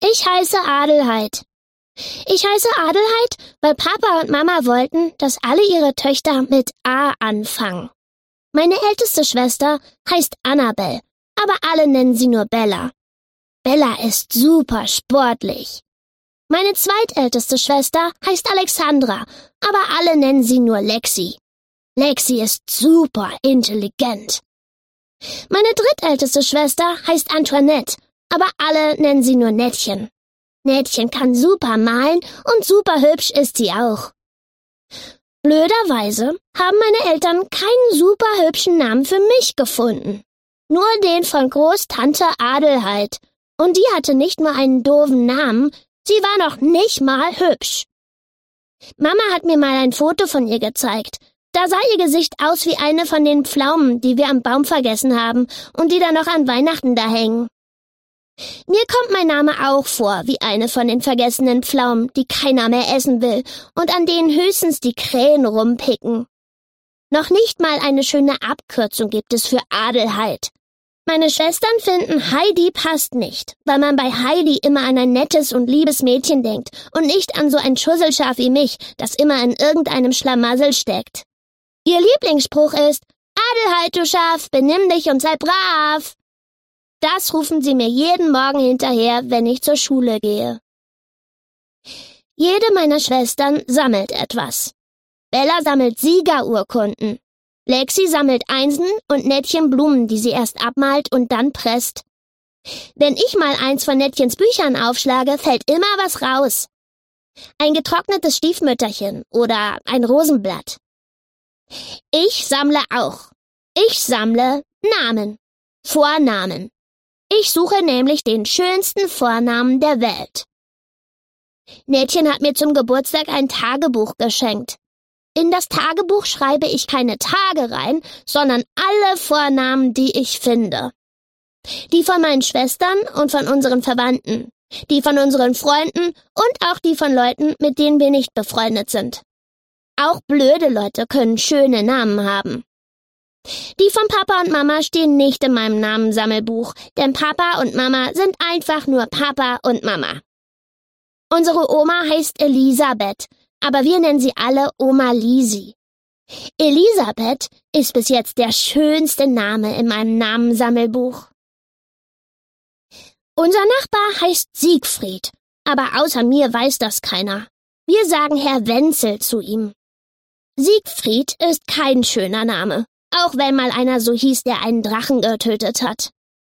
Ich heiße Adelheid. Ich heiße Adelheid, weil Papa und Mama wollten, dass alle ihre Töchter mit A anfangen. Meine älteste Schwester heißt Annabel, aber alle nennen sie nur Bella. Bella ist super sportlich. Meine zweitälteste Schwester heißt Alexandra, aber alle nennen sie nur Lexi. Lexi ist super intelligent. Meine drittälteste Schwester heißt Antoinette, aber alle nennen sie nur Nettchen. Nettchen kann super malen und super hübsch ist sie auch. Blöderweise haben meine Eltern keinen super hübschen Namen für mich gefunden. Nur den von Großtante Adelheid. Und die hatte nicht nur einen doofen Namen, sie war noch nicht mal hübsch. Mama hat mir mal ein Foto von ihr gezeigt. Da sah ihr Gesicht aus wie eine von den Pflaumen, die wir am Baum vergessen haben und die da noch an Weihnachten da hängen. Mir kommt mein Name auch vor wie eine von den vergessenen Pflaumen, die keiner mehr essen will und an denen höchstens die Krähen rumpicken. Noch nicht mal eine schöne Abkürzung gibt es für Adelheid. Meine Schwestern finden, Heidi passt nicht, weil man bei Heidi immer an ein nettes und liebes Mädchen denkt und nicht an so ein Schusselschaf wie mich, das immer in irgendeinem Schlamassel steckt. Ihr Lieblingsspruch ist, Adelheid, du Schaf, benimm dich und sei brav. Das rufen sie mir jeden Morgen hinterher, wenn ich zur Schule gehe. Jede meiner Schwestern sammelt etwas. Bella sammelt Siegerurkunden. Lexi sammelt Einsen und Nettchen Blumen, die sie erst abmalt und dann presst. Wenn ich mal eins von Nettchens Büchern aufschlage, fällt immer was raus. Ein getrocknetes Stiefmütterchen oder ein Rosenblatt. Ich sammle auch. Ich sammle Namen. Vornamen. Ich suche nämlich den schönsten Vornamen der Welt. Nettchen hat mir zum Geburtstag ein Tagebuch geschenkt. In das Tagebuch schreibe ich keine Tage rein, sondern alle Vornamen, die ich finde. Die von meinen Schwestern und von unseren Verwandten, die von unseren Freunden und auch die von Leuten, mit denen wir nicht befreundet sind. Auch blöde Leute können schöne Namen haben. Die von Papa und Mama stehen nicht in meinem Namensammelbuch, denn Papa und Mama sind einfach nur Papa und Mama. Unsere Oma heißt Elisabeth, aber wir nennen sie alle Oma Lisi. Elisabeth ist bis jetzt der schönste Name in meinem Namensammelbuch. Unser Nachbar heißt Siegfried, aber außer mir weiß das keiner. Wir sagen Herr Wenzel zu ihm. Siegfried ist kein schöner Name, auch wenn mal einer so hieß, der einen Drachen getötet hat.